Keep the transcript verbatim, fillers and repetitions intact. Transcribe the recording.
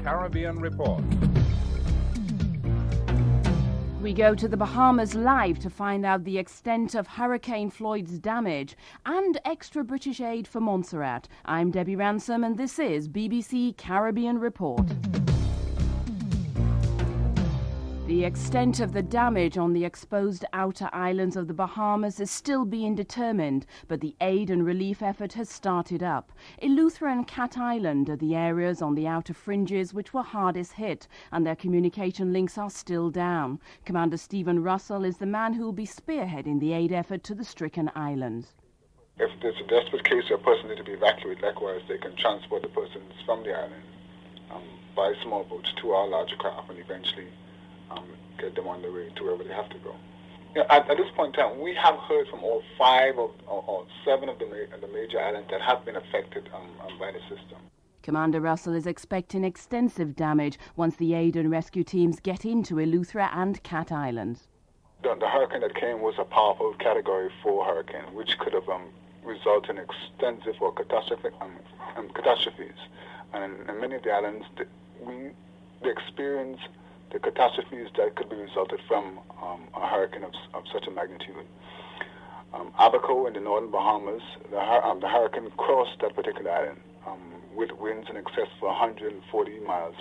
Caribbean Report. We go to the Bahamas live to find out the extent of Hurricane Floyd's damage and extra British aid for Montserrat. I'm Debbie Ransom and this is B B C Caribbean Report. The extent of the damage on the exposed outer islands of the Bahamas is still being determined, but the aid and relief effort has started up. Eleuthera and Cat Island are the areas on the outer fringes which were hardest hit, and their communication links are still down. Commander Stephen Russell is the man who will be spearheading the aid effort to the stricken islands. If there's a desperate case or a person needs to be evacuated, likewise they can transport the persons from the island um, by small boats to our larger craft and eventually Um, get them on the way to wherever they have to go. You know, at, at this point in time, we have heard from all five of, or, or seven of the, ma- the major islands that have been affected um, um, by the system. Commander Russell is expecting extensive damage once the aid and rescue teams get into Eleuthera and Cat Islands. The, the hurricane that came was a powerful Category four hurricane, which could have um, resulted in extensive or catastrophic um, um, catastrophes. And in, in many of the islands, the, we the experience the catastrophes that could be resulted from um, a hurricane of, of such a magnitude. Um, Abaco in the northern Bahamas, the, um, the hurricane crossed that particular island um, with winds in excess of one hundred forty miles